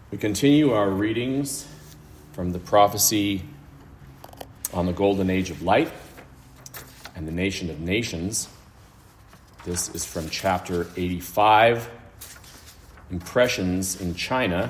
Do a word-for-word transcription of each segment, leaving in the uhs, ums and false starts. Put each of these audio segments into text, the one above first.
We continue our readings from the prophecy on the golden age of light and the nation of nations. This is from chapter eighty-five, Impressions in China.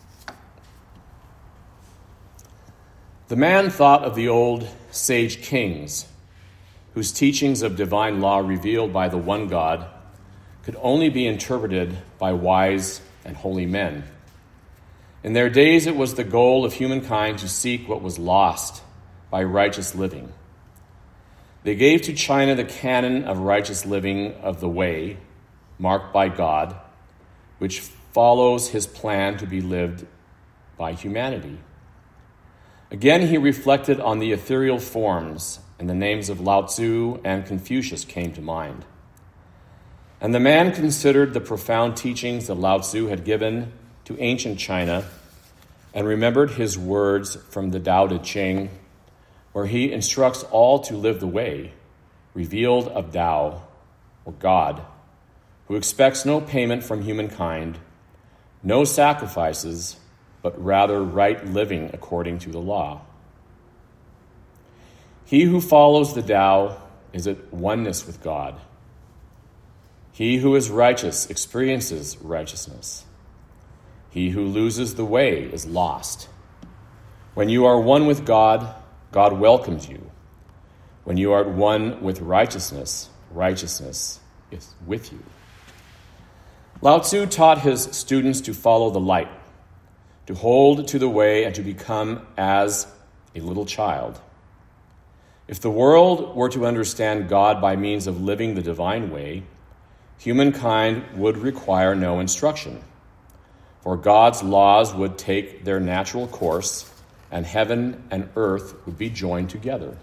The man thought of the old sage kings, whose teachings of divine law revealed by the one God could only be interpreted by wise and holy men. In their days, it was the goal of humankind to seek what was lost by righteous living. They gave to China the canon of righteous living of the way, marked by God, which follows his plan to be lived by humanity. Again, he reflected on the ethereal forms, and the names of Lao Tzu and Confucius came to mind. And the man considered the profound teachings that Lao Tzu had given to ancient China and remembered his words from the Tao Te Ching, where he instructs all to live the way, revealed of Tao, or God, who expects no payment from humankind, no sacrifices, but rather right living according to the law. He who follows the Tao is at oneness with God. He who is righteous experiences righteousness. He who loses the way is lost. When you are one with God, God welcomes you. When you are at one with righteousness, righteousness is with you. Lao Tzu taught his students to follow the light, to hold to the way, and to become as a little child. If the world were to understand God by means of living the divine way, humankind would require no instruction, for God's laws would take their natural course, and heaven and earth would be joined together.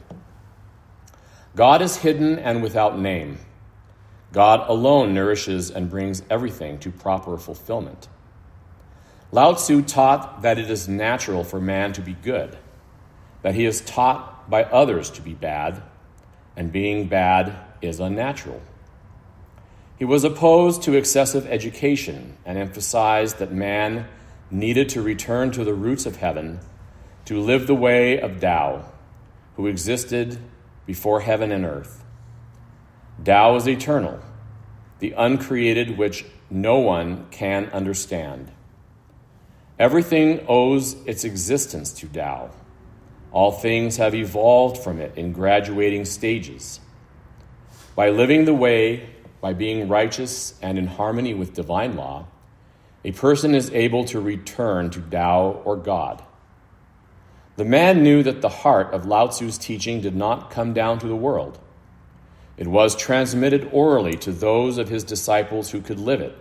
God is hidden and without name. God alone nourishes and brings everything to proper fulfillment. Lao Tzu taught that it is natural for man to be good, that he is taught by others to be bad, and being bad is unnatural. He was opposed to excessive education and emphasized that man needed to return to the roots of heaven, to live the way of Tao, who existed before heaven and earth. Tao is eternal, the uncreated which no one can understand. Everything owes its existence to Tao. All things have evolved from it in graduating stages. By living the way, by being righteous and in harmony with divine law, a person is able to return to Tao or God. The man knew that the heart of Lao Tzu's teaching did not come down to the world. It was transmitted orally to those of his disciples who could live it.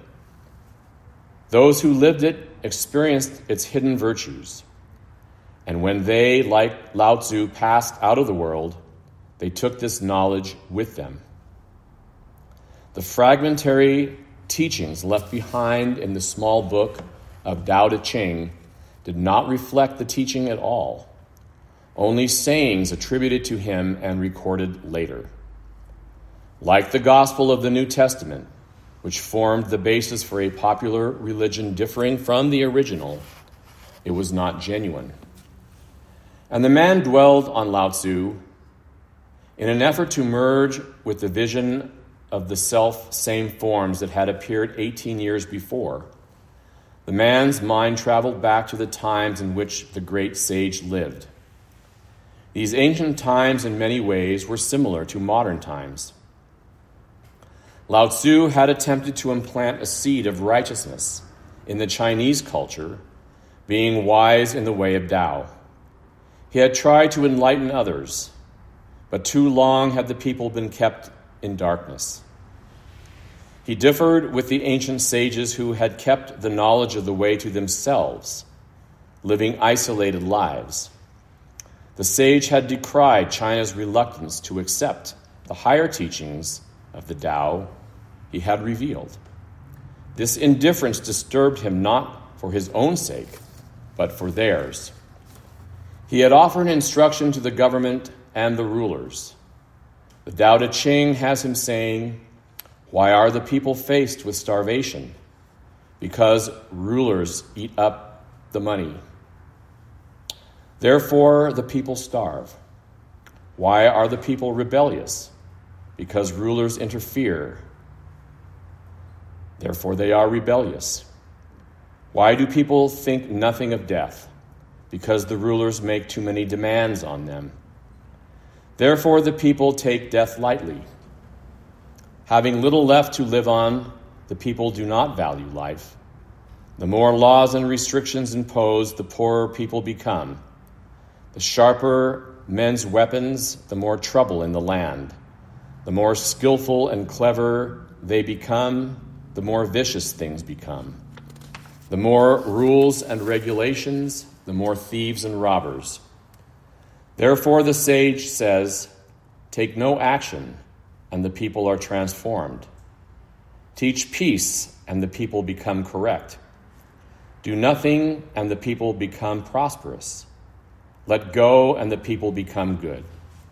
Those who lived it experienced its hidden virtues. And when they, like Lao Tzu, passed out of the world, they took this knowledge with them. The fragmentary teachings left behind in the small book of Tao Te Ching did not reflect the teaching at all, only sayings attributed to him and recorded later. Like the Gospel of the New Testament, which formed the basis for a popular religion differing from the original, it was not genuine. And the man dwelled on Lao Tzu in an effort to merge with the vision of the self-same forms that had appeared eighteen years before. The man's mind traveled back to the times in which the great sage lived. These ancient times in many ways were similar to modern times. Lao Tzu had attempted to implant a seed of righteousness in the Chinese culture, being wise in the way of Tao. He had tried to enlighten others, but too long had the people been kept in darkness. He differed with the ancient sages who had kept the knowledge of the way to themselves, living isolated lives. The sage had decried China's reluctance to accept the higher teachings of the Tao he had revealed. This indifference disturbed him not for his own sake, but for theirs. He had offered instruction to the government and the rulers. The Tao Te Ching has him saying, "Why are the people faced with starvation? Because rulers eat up the money. Therefore, the people starve. Why are the people rebellious? Because rulers interfere. Therefore, they are rebellious. Why do people think nothing of death? Because the rulers make too many demands on them. Therefore, the people take death lightly. Having little left to live on, the people do not value life. The more laws and restrictions imposed, the poorer people become. The sharper men's weapons, the more trouble in the land. The more skillful and clever they become, the more vicious things become. The more rules and regulations, the more thieves and robbers. Therefore the sage says, take no action, and the people are transformed. Teach peace, and the people become correct. Do nothing, and the people become prosperous. Let go, and the people become good.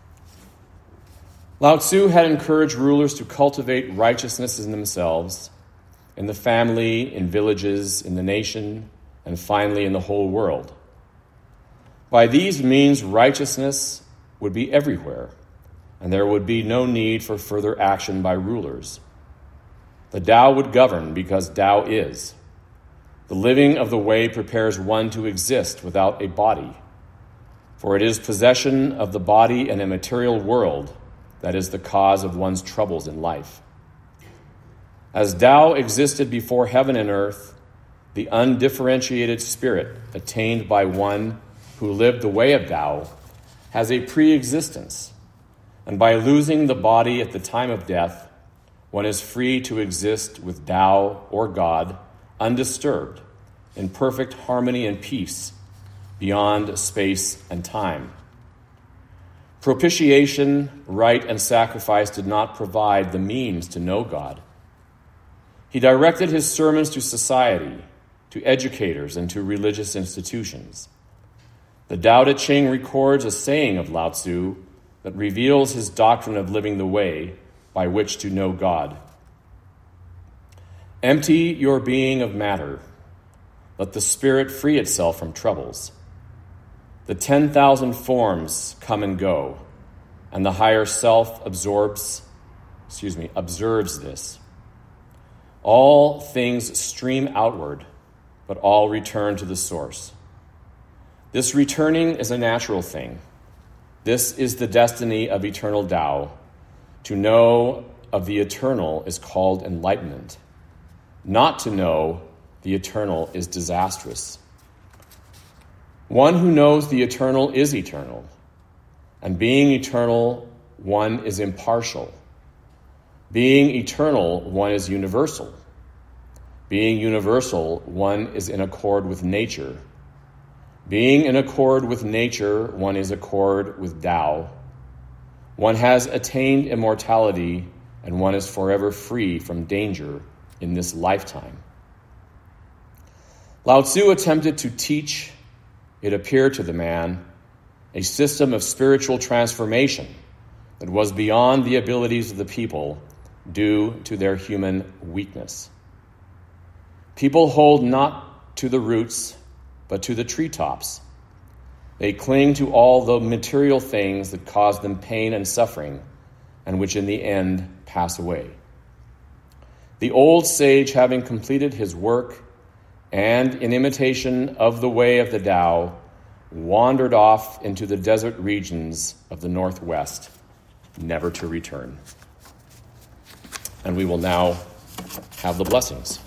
Lao Tzu had encouraged rulers to cultivate righteousness in themselves, in the family, in villages, in the nation, and finally in the whole world. By these means, righteousness would be everywhere, and there would be no need for further action by rulers. The Tao would govern because Tao is. The living of the way prepares one to exist without a body, for it is possession of the body in a material world that is the cause of one's troubles in life. As Tao existed before heaven and earth, the undifferentiated spirit attained by one who lived the way of Tao has a pre-existence, and by losing the body at the time of death, one is free to exist with Tao or God undisturbed, in perfect harmony and peace, beyond space and time. Propitiation, rite, and sacrifice did not provide the means to know God. He directed his sermons to society, to educators, and to religious institutions. The Tao Te Ching records a saying of Lao Tzu that reveals his doctrine of living the way by which to know God. Empty your being of matter. Let the spirit free itself from troubles. The ten thousand forms come and go, and the higher self absorbs, excuse me, observes this. All things stream outward, but all return to the source. This returning is a natural thing. This is the destiny of eternal Tao. To know of the eternal is called enlightenment. Not to know the eternal is disastrous. One who knows the eternal is eternal, and being eternal, one is impartial. Being eternal, one is universal. Being universal, one is in accord with nature. Being in accord with nature, one is accord with Tao. One has attained immortality, and one is forever free from danger in this lifetime. Lao Tzu attempted to teach, it appeared to the man, a system of spiritual transformation that was beyond the abilities of the people due to their human weakness. People hold not to the roots, but to the treetops. They cling to all the material things that cause them pain and suffering, and which in the end pass away. The old sage, having completed his work, and in imitation of the way of the Tao, wandered off into the desert regions of the Northwest, never to return. And we will now have the blessings.